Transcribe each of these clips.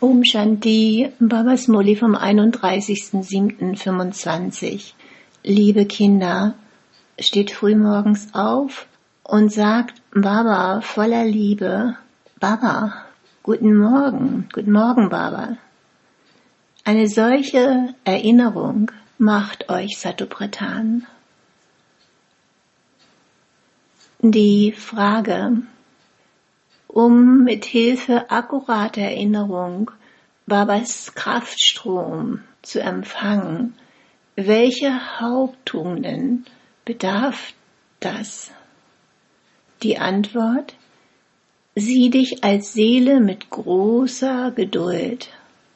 Om Shanti, Babas Murli vom 31.07.25. Liebe Kinder, steht frühmorgens auf und sagt Baba voller Liebe, Baba, guten Morgen Baba. Eine solche Erinnerung macht euch Satopradhan. Die Frage, um mit Hilfe akkurater Erinnerung Babas Kraftstrom zu empfangen, welche Haupttugenden bedarf das? Die Antwort: Sieh dich als Seele mit großer Geduld.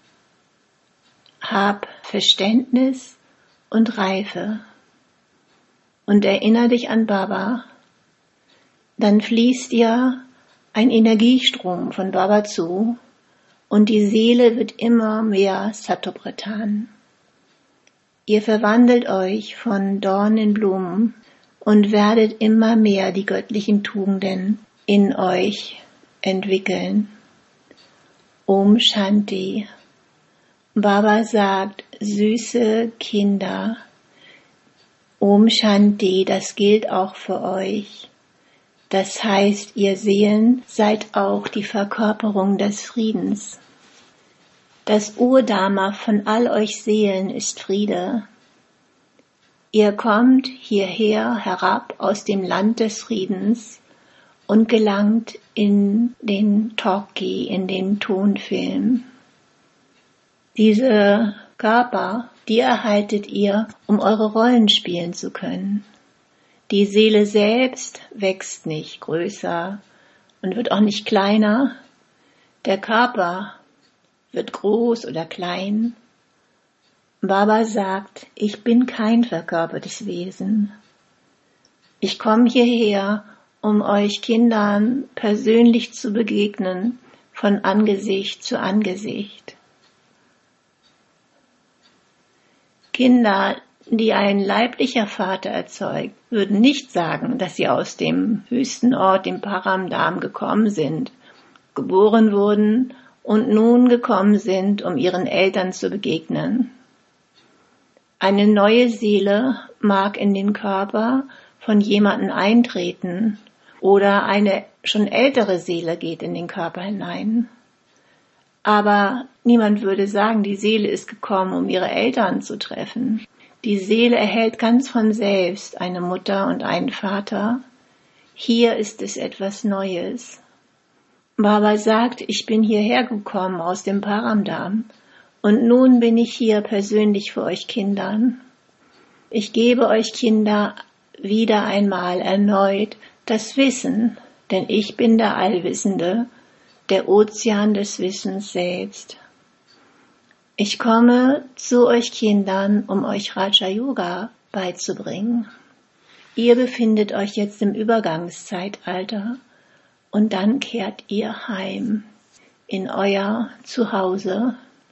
Hab Verständnis und Reife und erinnere dich an Baba. Dann fließt dir ein Energiestrom von Baba zu und die Seele wird immer mehr Satopradhan. Ihr verwandelt euch von Dorn in Blumen und werdet immer mehr die göttlichen Tugenden in euch entwickeln. Om Shanti. Baba sagt, süße Kinder. Om Shanti, das gilt auch für euch. Das heißt, ihr Seelen seid auch die Verkörperung des Friedens. Das Urdharma von all euch Seelen ist Friede. Ihr kommt hierher herab aus dem Land des Friedens und gelangt in den Talkie, in den Tonfilm. Diese Körper, die erhaltet ihr, um eure Rollen spielen zu können. Die Seele selbst wächst nicht größer und wird auch nicht kleiner. Der Körper wird groß oder klein. Baba sagt, ich bin kein verkörpertes Wesen. Ich komme hierher, um euch Kindern persönlich zu begegnen, von Angesicht zu Angesicht. Kinder, die ein leiblicher Vater erzeugt, würden nicht sagen, dass sie aus dem höchsten Ort, dem Paramdam, gekommen sind, geboren wurden und nun gekommen sind, um ihren Eltern zu begegnen. Eine neue Seele mag in den Körper von jemandem eintreten oder eine schon ältere Seele geht in den Körper hinein. Aber niemand würde sagen, die Seele ist gekommen, um ihre Eltern zu treffen. Die Seele erhält ganz von selbst eine Mutter und einen Vater. Hier ist es etwas Neues. Baba sagt, ich bin hierher gekommen aus dem Paramdam und nun bin ich hier persönlich für euch Kindern. Ich gebe euch Kinder wieder einmal erneut das Wissen, denn ich bin der Allwissende, der Ozean des Wissens selbst. Ich komme zu euch Kindern, um euch Raja Yoga beizubringen. Ihr befindet euch jetzt im Übergangszeitalter und dann kehrt ihr heim in euer Zuhause.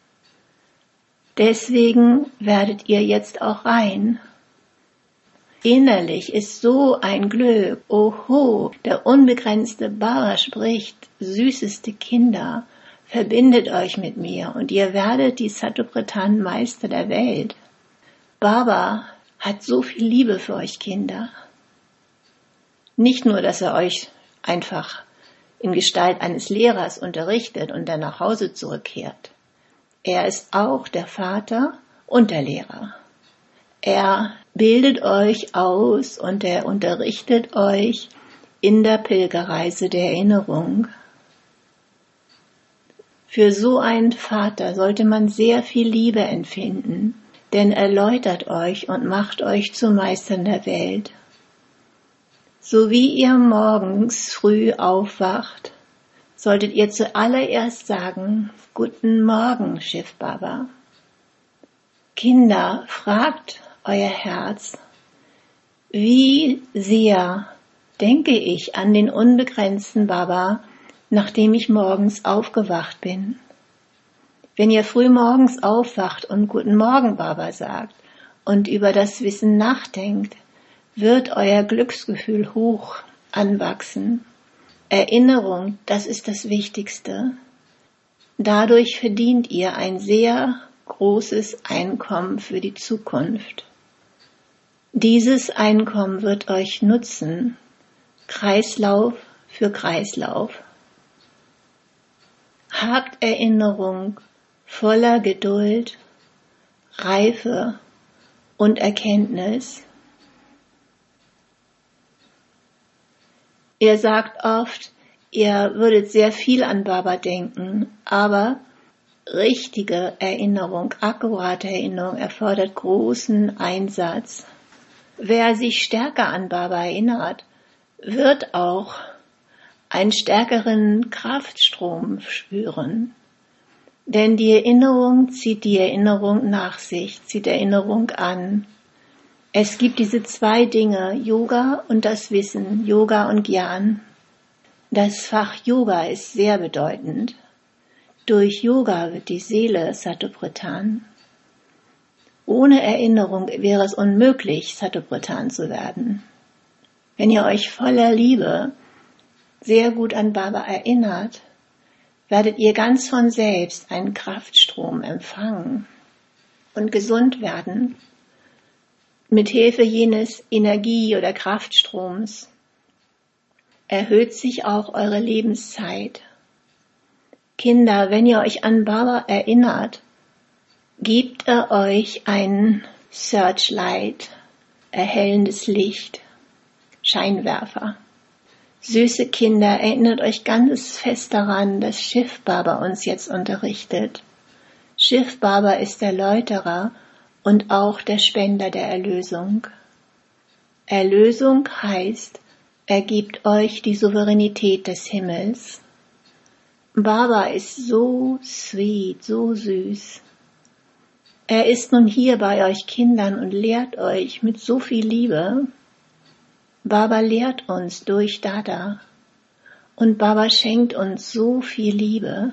Deswegen werdet ihr jetzt auch rein. Innerlich ist so ein Glück. Oho, der unbegrenzte Baba spricht, süßeste Kinder, verbindet euch mit mir und ihr werdet die Satopradhan-Meister der Welt. Baba hat so viel Liebe für euch Kinder. Nicht nur, dass er euch einfach in Gestalt eines Lehrers unterrichtet und dann nach Hause zurückkehrt. Er ist auch der Vater und der Lehrer. Er bildet euch aus und er unterrichtet euch in der Pilgerreise der Erinnerung. Für so einen Vater sollte man sehr viel Liebe empfinden, denn er läutert euch und macht euch zu Meistern der Welt. So wie ihr morgens früh aufwacht, solltet ihr zuallererst sagen, Guten Morgen, Shiv Baba. Kinder, fragt euer Herz, wie sehr denke ich an den unbegrenzten Baba, nachdem ich morgens aufgewacht bin. Wenn ihr früh morgens aufwacht und Guten Morgen Baba sagt und über das Wissen nachdenkt, wird euer Glücksgefühl hoch anwachsen. Erinnerung, das ist das Wichtigste. Dadurch verdient ihr ein sehr großes Einkommen für die Zukunft. Dieses Einkommen wird euch nutzen, Kreislauf für Kreislauf. Habt Erinnerung voller Geduld, Reife und Erkenntnis. Ihr sagt oft, ihr würdet sehr viel an Baba denken, aber richtige Erinnerung, akkurate Erinnerung erfordert großen Einsatz. Wer sich stärker an Baba erinnert, wird auch einen stärkeren Kraftstrom spüren. Denn die Erinnerung zieht die Erinnerung nach sich, zieht Erinnerung an. Es gibt diese zwei Dinge, Yoga und das Wissen, Yoga und Gyan. Das Fach Yoga ist sehr bedeutend. Durch Yoga wird die Seele Satopradhan. Ohne Erinnerung wäre es unmöglich, Satopradhan zu werden. Wenn ihr euch voller Liebe sehr gut an Baba erinnert, werdet ihr ganz von selbst einen Kraftstrom empfangen und gesund werden. Mit Hilfe jenes Energie- oder Kraftstroms erhöht sich auch eure Lebenszeit. Kinder, wenn ihr euch an Baba erinnert, gibt er euch ein Searchlight, erhellendes Licht, Scheinwerfer. Süße Kinder, erinnert euch ganz fest daran, dass Shiv Baba uns jetzt unterrichtet. Shiv Baba ist der Läuterer und auch der Spender der Erlösung. Erlösung heißt, er gibt euch die Souveränität des Himmels. Baba ist so sweet, so süß. Er ist nun hier bei euch Kindern und lehrt euch mit so viel Liebe. Baba lehrt uns durch Dada und Baba schenkt uns so viel Liebe.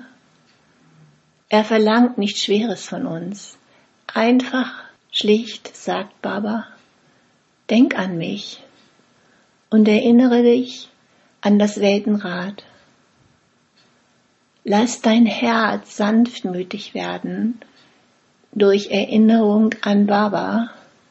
Er verlangt nichts Schweres von uns. Einfach, schlicht sagt Baba, denk an mich und erinnere dich an das Weltenrad. Lass dein Herz sanftmütig werden durch Erinnerung an Baba.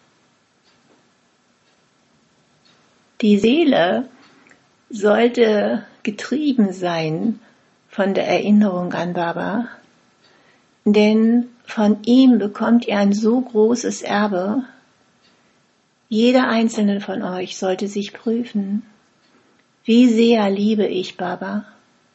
Die Seele sollte getrieben sein von der Erinnerung an Baba, denn von ihm bekommt ihr ein so großes Erbe. Jeder einzelne von euch sollte sich prüfen, wie sehr liebe ich Baba?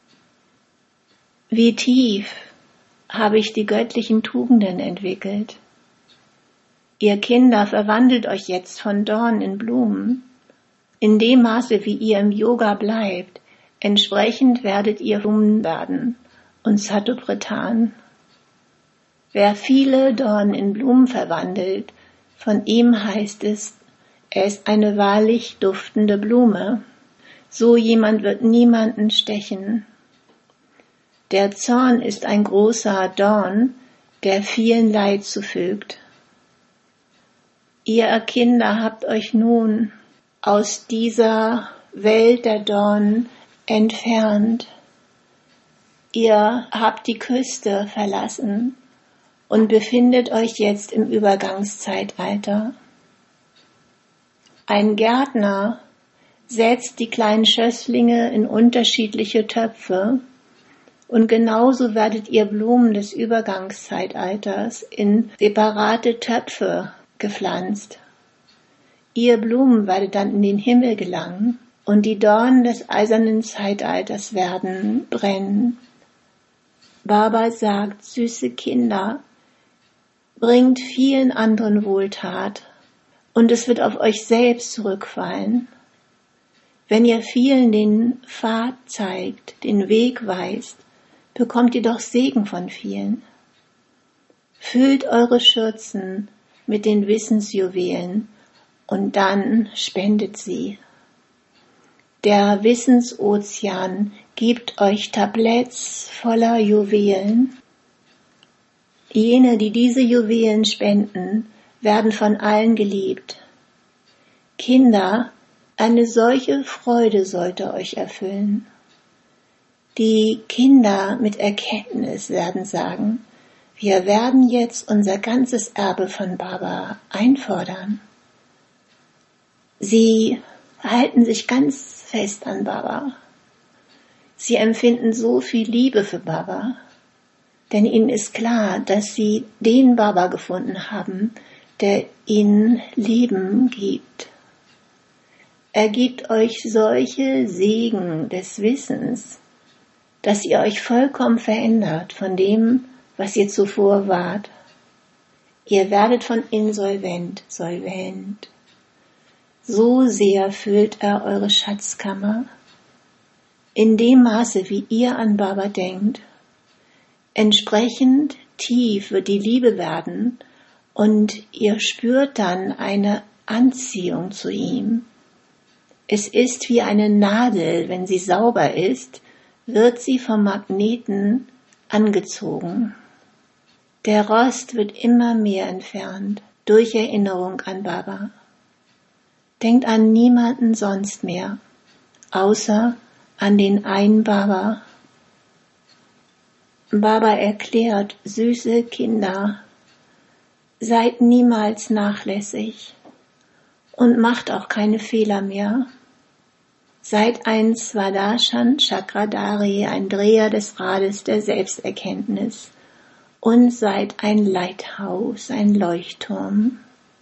Wie tief habe ich die göttlichen Tugenden entwickelt? Ihr Kinder, verwandelt euch jetzt von Dorn in Blumen. In dem Maße, wie ihr im Yoga bleibt, entsprechend werdet ihr Blumen werden und Satopradhan. Wer viele Dornen in Blumen verwandelt, von ihm heißt es, er ist eine wahrlich duftende Blume. So jemand wird niemanden stechen. Der Zorn ist ein großer Dorn, der vielen Leid zufügt. Ihr Kinder habt euch nun aus dieser Welt der Dornen entfernt. Ihr habt die Küste verlassen und befindet euch jetzt im Übergangszeitalter. Ein Gärtner setzt die kleinen Schösslinge in unterschiedliche Töpfe und genauso werdet ihr Blumen des Übergangszeitalters in separate Töpfe gepflanzt. Ihr Blumen werdet dann in den Himmel gelangen und die Dornen des eisernen Zeitalters werden brennen. Baba sagt, süße Kinder, bringt vielen anderen Wohltat und es wird auf euch selbst zurückfallen. Wenn ihr vielen den Pfad zeigt, den Weg weist, bekommt ihr doch Segen von vielen. Füllt eure Schürzen mit den Wissensjuwelen und dann spendet sie. Der Wissensozean gibt euch Tabletts voller Juwelen. Jene, die diese Juwelen spenden, werden von allen geliebt. Kinder, eine solche Freude sollte euch erfüllen. Die Kinder mit Erkenntnis werden sagen, wir werden jetzt unser ganzes Erbe von Baba einfordern. Sie halten sich ganz fest an Baba. Sie empfinden so viel Liebe für Baba, denn ihnen ist klar, dass sie den Baba gefunden haben, der ihnen Leben gibt. Er gibt euch solche Segen des Wissens, dass ihr euch vollkommen verändert von dem, was ihr zuvor wart. Ihr werdet von insolvent, solvent. So sehr füllt er eure Schatzkammer. In dem Maße, wie ihr an Baba denkt, entsprechend tief wird die Liebe werden und ihr spürt dann eine Anziehung zu ihm. Es ist wie eine Nadel, wenn sie sauber ist, wird sie vom Magneten angezogen. Der Rost wird immer mehr entfernt durch Erinnerung an Baba. Denkt an niemanden sonst mehr, außer an den einen Baba. Baba erklärt, süße Kinder, seid niemals nachlässig und macht auch keine Fehler mehr. Seid ein Swadharshana Chakradhari, ein Dreher des Rades der Selbsterkenntnis und seid ein Lighthouse, ein Leuchtturm.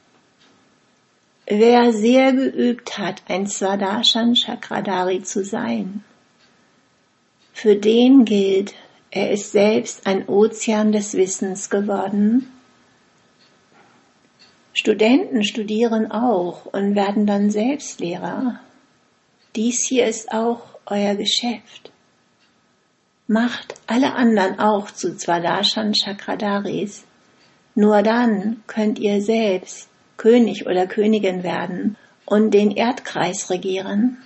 Wer sehr geübt hat, ein Swadharshana Chakradhari zu sein, für den gilt, er ist selbst ein Ozean des Wissens geworden. Studenten studieren auch und werden dann selbst Lehrer. Dies hier ist auch euer Geschäft. Macht alle anderen auch zu Swadharshana Chakradharis. Nur dann könnt ihr selbst König oder Königin werden und den Erdkreis regieren.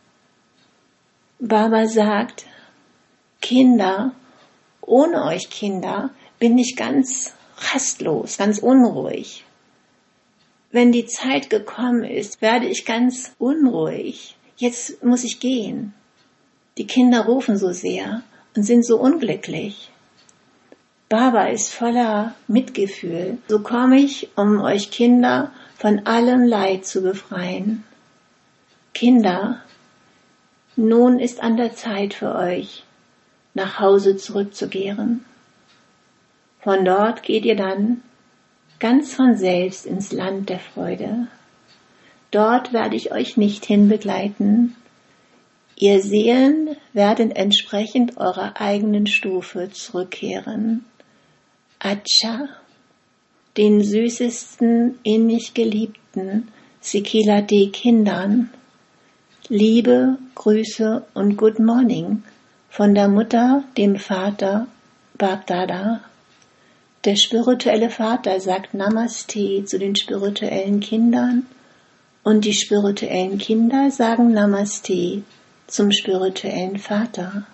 Baba sagt, Kinder, ohne euch Kinder bin ich ganz rastlos, ganz unruhig. Wenn die Zeit gekommen ist, werde ich ganz unruhig. Jetzt muss ich gehen. Die Kinder rufen so sehr und sind so unglücklich. Baba ist voller Mitgefühl. So komme ich, um euch Kinder von allem Leid zu befreien. Kinder, nun ist an der Zeit für euch, nach Hause zurückzukehren. Von dort geht ihr dann ganz von selbst ins Land der Freude. Dort werde ich euch nicht hinbegleiten. Ihr Seelen werden entsprechend eurer eigenen Stufe zurückkehren. Acha, den süßesten, innig geliebten Sikilade-Kindern, Liebe, Grüße und Good Morning von der Mutter, dem Vater, Bab-Dada. Der spirituelle Vater sagt Namaste zu den spirituellen Kindern und die spirituellen Kinder sagen Namaste zum spirituellen Vater.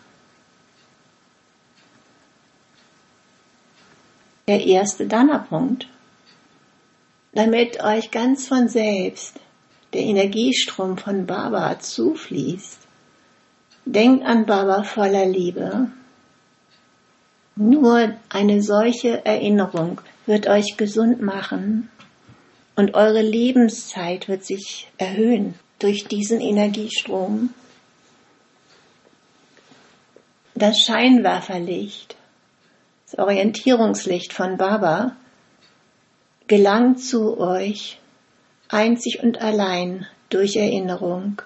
Der erste Dana-Punkt. Damit euch ganz von selbst der Energiestrom von Baba zufließt, denkt an Baba voller Liebe. Nur eine solche Erinnerung wird euch gesund machen und eure Lebenszeit wird sich erhöhen durch diesen Energiestrom. Das Scheinwerferlicht, das Orientierungslicht von Baba, gelangt zu euch einzig und allein durch Erinnerung.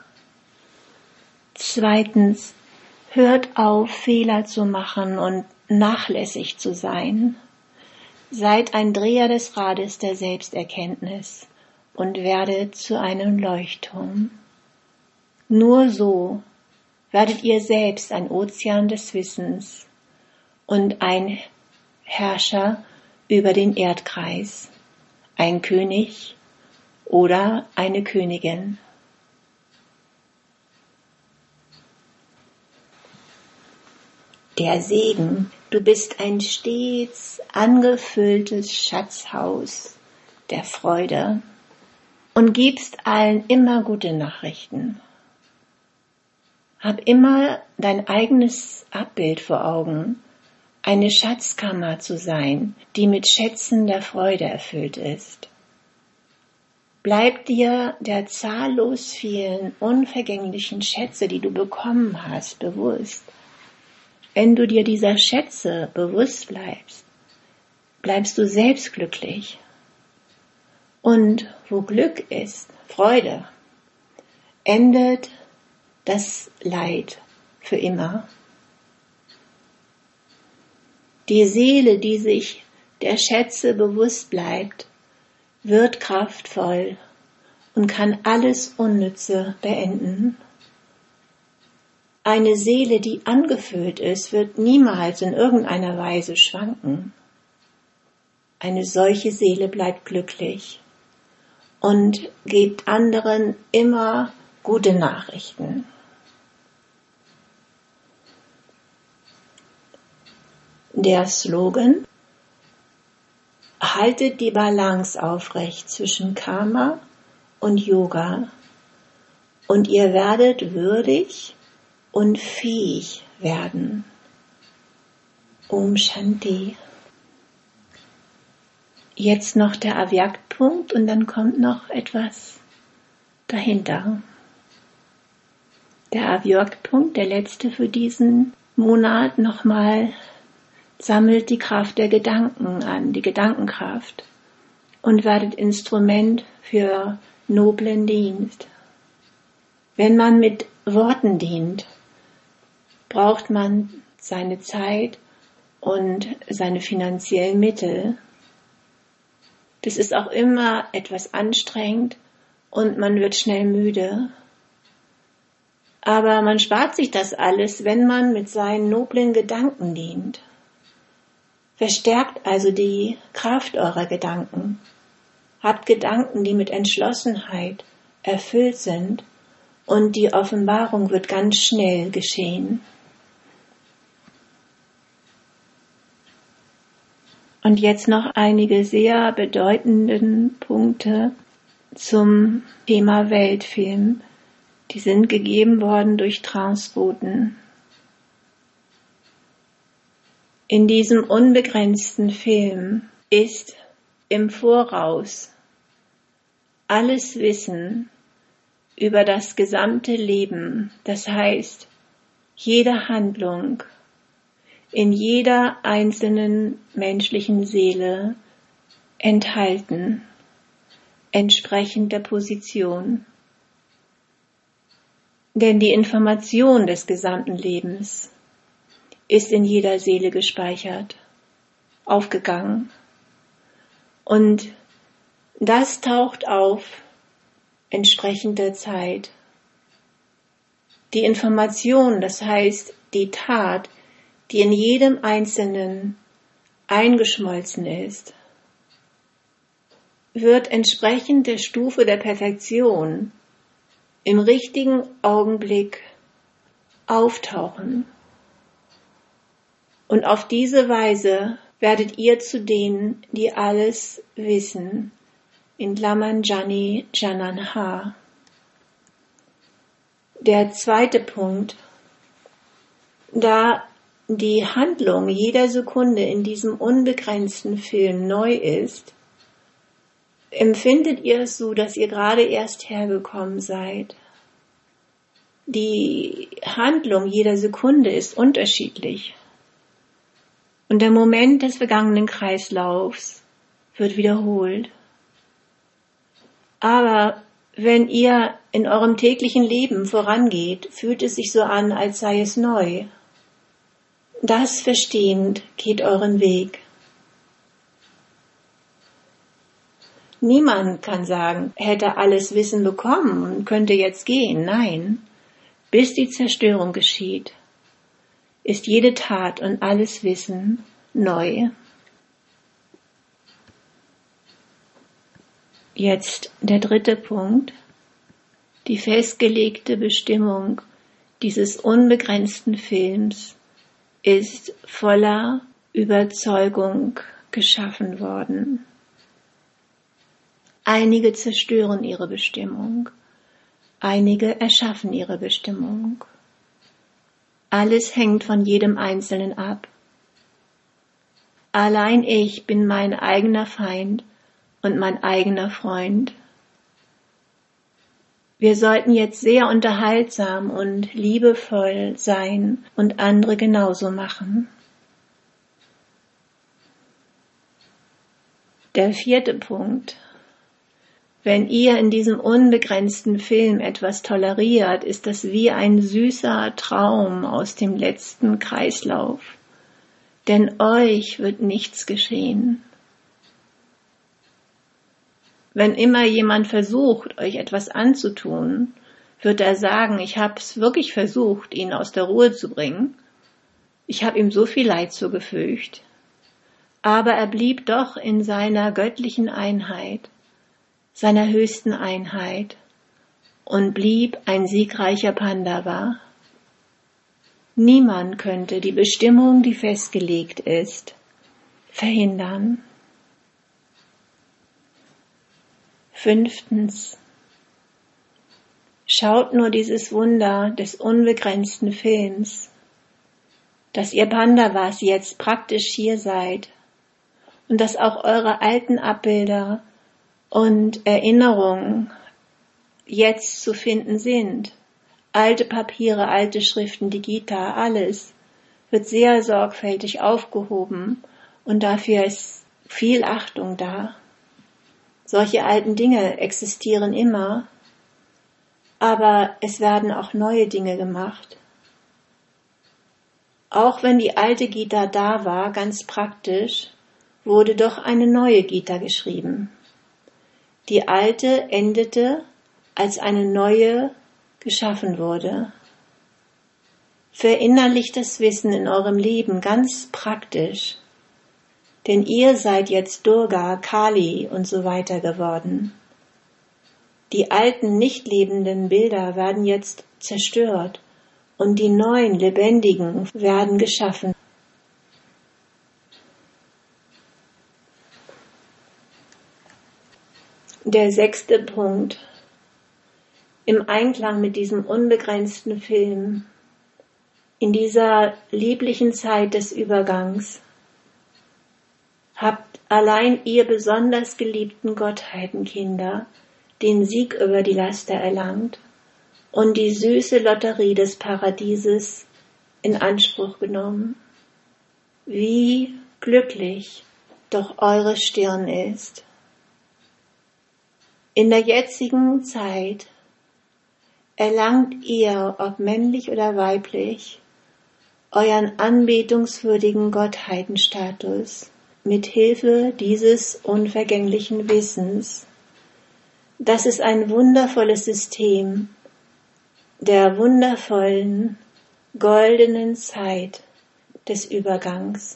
Zweitens, hört auf, Fehler zu machen und nachlässig zu sein. Seid ein Dreher des Rades der Selbsterkenntnis und werdet zu einem Leuchtturm. Nur so werdet ihr selbst ein Ozean des Wissens und ein Herrscher über den Erdkreis, ein König oder eine Königin. Der Segen, du bist ein stets angefülltes Schatzhaus der Freude und gibst allen immer gute Nachrichten. Hab immer dein eigenes Abbild vor Augen, eine Schatzkammer zu sein, die mit Schätzen der Freude erfüllt ist. Bleib dir der zahllos vielen unvergänglichen Schätze, die du bekommen hast, bewusst. Wenn du dir dieser Schätze bewusst bleibst, bleibst du selbst glücklich. Und wo Glück ist, Freude, endet das Leid für immer. Die Seele, die sich der Schätze bewusst bleibt, wird kraftvoll und kann alles Unnütze beenden. Eine Seele, die angefüllt ist, wird niemals in irgendeiner Weise schwanken. Eine solche Seele bleibt glücklich und gibt anderen immer gute Nachrichten. Der Slogan: Haltet die Balance aufrecht zwischen Karma und Yoga und ihr werdet würdig und fähig werden. Om Shanti. Jetzt noch der Avyaktpunkt und dann kommt noch etwas dahinter. Der Avyaktpunkt, der letzte für diesen Monat, nochmal sammelt die Kraft der Gedanken an, die Gedankenkraft, und werdet Instrument für noblen Dienst. Wenn man mit Worten dient, braucht man seine Zeit und seine finanziellen Mittel. Das ist auch immer etwas anstrengend und man wird schnell müde. Aber man spart sich das alles, wenn man mit seinen noblen Gedanken dient. Verstärkt also die Kraft eurer Gedanken. Habt Gedanken, die mit Entschlossenheit erfüllt sind, und die Offenbarung wird ganz schnell geschehen. Und jetzt noch einige sehr bedeutenden Punkte zum Thema Weltfilm. Die sind gegeben worden durch Transboten. In diesem unbegrenzten Film ist im Voraus alles Wissen über das gesamte Leben, das heißt, jede Handlung in jeder einzelnen menschlichen Seele enthalten, entsprechend der Position. Denn die Information des gesamten Lebens ist in jeder Seele gespeichert, aufgegangen. Und das taucht auf entsprechend der Zeit. Die Information, das heißt die Tat, die in jedem Einzelnen eingeschmolzen ist, wird entsprechend der Stufe der Perfektion im richtigen Augenblick auftauchen. Und auf diese Weise werdet ihr zu denen, die alles wissen, in Klammern Jani Jananha. Der zweite Punkt: Da die Handlung jeder Sekunde in diesem unbegrenzten Film neu ist, empfindet ihr es so, dass ihr gerade erst hergekommen seid. Die Handlung jeder Sekunde ist unterschiedlich. Und der Moment des vergangenen Kreislaufs wird wiederholt. Aber wenn ihr in eurem täglichen Leben vorangeht, fühlt es sich so an, als sei es neu. Das verstehend geht euren Weg. Niemand kann sagen, er hätte alles Wissen bekommen und könnte jetzt gehen. Nein, bis die Zerstörung geschieht, ist jede Tat und alles Wissen neu. Jetzt der dritte Punkt: Die festgelegte Bestimmung dieses unbegrenzten Films ist voller Überzeugung geschaffen worden. Einige zerstören ihre Bestimmung, einige erschaffen ihre Bestimmung. Alles hängt von jedem Einzelnen ab. Allein ich bin mein eigener Feind und mein eigener Freund. Wir sollten jetzt sehr unterhaltsam und liebevoll sein und andere genauso machen. Der 4. Punkt. Wenn ihr in diesem unbegrenzten Film etwas toleriert, ist das wie ein süßer Traum aus dem letzten Kreislauf. Denn euch wird nichts geschehen. Wenn immer jemand versucht, euch etwas anzutun, wird er sagen, ich habe es wirklich versucht, ihn aus der Ruhe zu bringen. Ich habe ihm so viel Leid zugefügt. Aber er blieb doch in seiner göttlichen Einheit, seiner höchsten Einheit und blieb ein siegreicher Pandava. Niemand könnte die Bestimmung, die festgelegt ist, verhindern. 5. Schaut nur dieses Wunder des unbegrenzten Films, dass ihr Pandavas jetzt praktisch hier seid und dass auch eure alten Abbilder und Erinnerungen jetzt zu finden sind. Alte Papiere, alte Schriften, die Gita, alles wird sehr sorgfältig aufgehoben und dafür ist viel Achtung da. Solche alten Dinge existieren immer, aber es werden auch neue Dinge gemacht. Auch wenn die alte Gita da war, ganz praktisch, wurde doch eine neue Gita geschrieben. Die alte endete, als eine neue geschaffen wurde. Verinnerlicht das Wissen in eurem Leben ganz praktisch, denn ihr seid jetzt Durga, Kali und so weiter geworden. Die alten, nicht lebenden Bilder werden jetzt zerstört und die neuen, lebendigen werden geschaffen. Der 6. Punkt. Im Einklang mit diesem unbegrenzten Film, in dieser lieblichen Zeit des Übergangs, habt allein ihr besonders geliebten Gottheitenkinder den Sieg über die Laster erlangt und die süße Lotterie des Paradieses in Anspruch genommen. Wie glücklich doch eure Stirn ist. In der jetzigen Zeit erlangt ihr, ob männlich oder weiblich, euren anbetungswürdigen Gottheitenstatus mit Hilfe dieses unvergänglichen Wissens. Das ist ein wundervolles System der wundervollen, goldenen Zeit des Übergangs.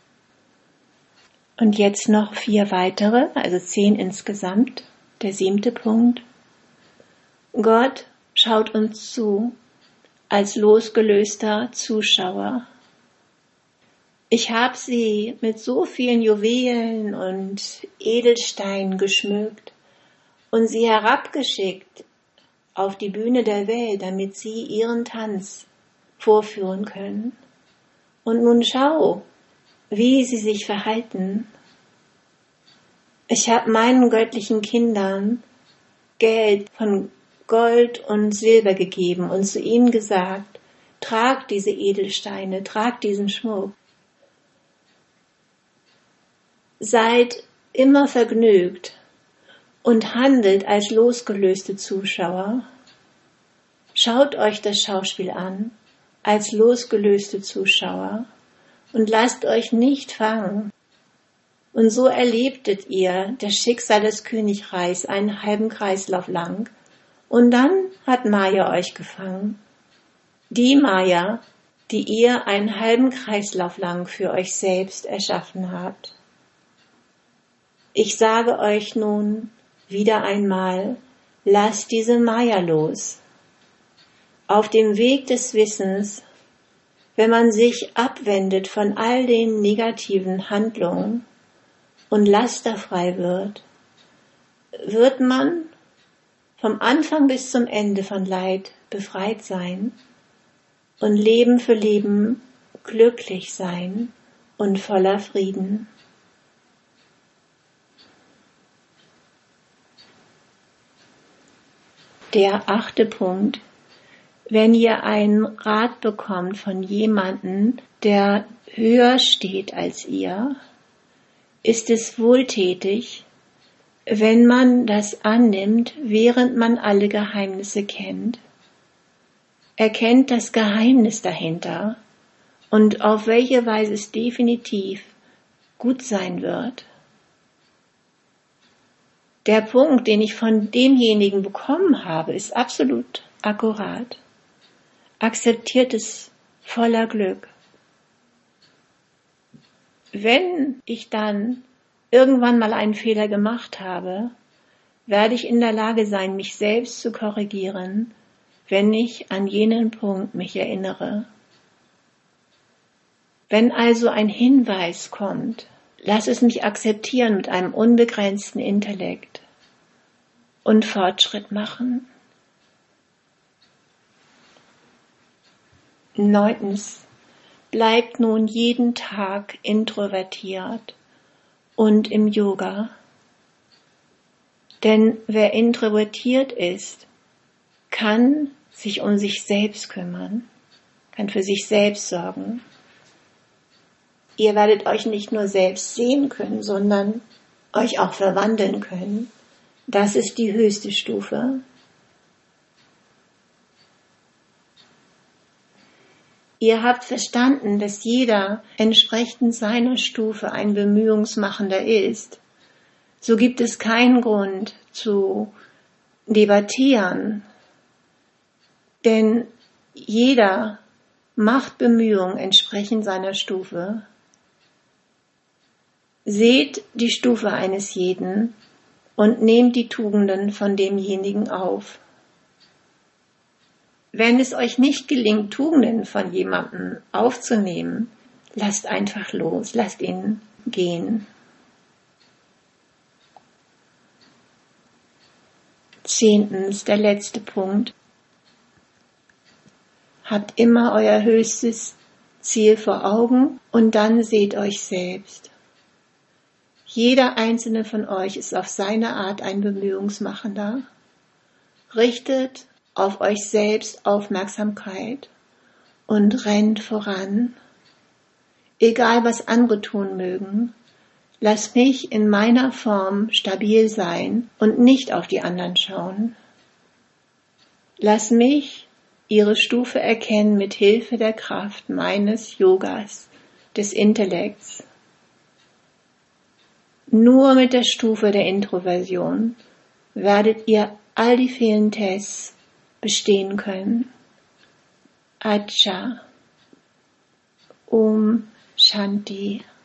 Und jetzt noch 4 weitere, also 10 insgesamt. Der 7. Punkt. Gott schaut uns zu als losgelöster Zuschauer. Ich habe sie mit so vielen Juwelen und Edelsteinen geschmückt und sie herabgeschickt auf die Bühne der Welt, damit sie ihren Tanz vorführen können. Und nun schau, wie sie sich verhalten. Ich habe meinen göttlichen Kindern Geld von Gold und Silber gegeben und zu ihnen gesagt, tragt diese Edelsteine, tragt diesen Schmuck. Seid immer vergnügt und handelt als losgelöste Zuschauer. Schaut euch das Schauspiel an als losgelöste Zuschauer und lasst euch nicht fangen. Und so erlebtet ihr das Schicksal des Königreichs einen halben Kreislauf lang. Und dann hat Maya euch gefangen. Die Maya, die ihr einen halben Kreislauf lang für euch selbst erschaffen habt. Ich sage euch nun wieder einmal, lasst diese Maya los. Auf dem Weg des Wissens, wenn man sich abwendet von all den negativen Handlungen, und lasterfrei wird man vom Anfang bis zum Ende von Leid befreit sein. und Leben für Leben glücklich sein und voller Frieden. Der 8. Punkt. Wenn ihr einen Rat bekommt von jemandem, der höher steht als ihr, ist es wohltätig, wenn man das annimmt, während man alle Geheimnisse kennt. Erkennt das Geheimnis dahinter und auf welche Weise es definitiv gut sein wird. Der Punkt, den ich von demjenigen bekommen habe, ist absolut akkurat. Akzeptiert es voller Glück. Wenn ich dann irgendwann mal einen Fehler gemacht habe, werde ich in der Lage sein, mich selbst zu korrigieren, wenn ich an jenen Punkt mich erinnere. Wenn also ein Hinweis kommt, lass es mich akzeptieren mit einem unbegrenzten Intellekt und Fortschritt machen. 9. Bleibt nun jeden Tag introvertiert und im Yoga. Denn wer introvertiert ist, kann sich um sich selbst kümmern, kann für sich selbst sorgen. Ihr werdet euch nicht nur selbst sehen können, sondern euch auch verwandeln können. Das ist die höchste Stufe. Ihr habt verstanden, dass jeder entsprechend seiner Stufe ein Bemühungsmachender ist. So gibt es keinen Grund zu debattieren, denn jeder macht Bemühungen entsprechend seiner Stufe. Seht die Stufe eines jeden und nehmt die Tugenden von demjenigen auf. Wenn es euch nicht gelingt, Tugenden von jemandem aufzunehmen, lasst einfach los, lasst ihn gehen. 10. Der letzte Punkt. Habt immer euer höchstes Ziel vor Augen und dann seht euch selbst. Jeder einzelne von euch ist auf seine Art ein Bemühungsmachender. Richtet auf euch selbst Aufmerksamkeit und rennt voran. Egal was andere tun mögen, lasst mich in meiner Form stabil sein und nicht auf die anderen schauen. Lass mich ihre Stufe erkennen mit Hilfe der Kraft meines Yogas, des Intellekts. Nur mit der Stufe der Introversion werdet ihr all die vielen Tests bestehen können. Acha. Om Shanti.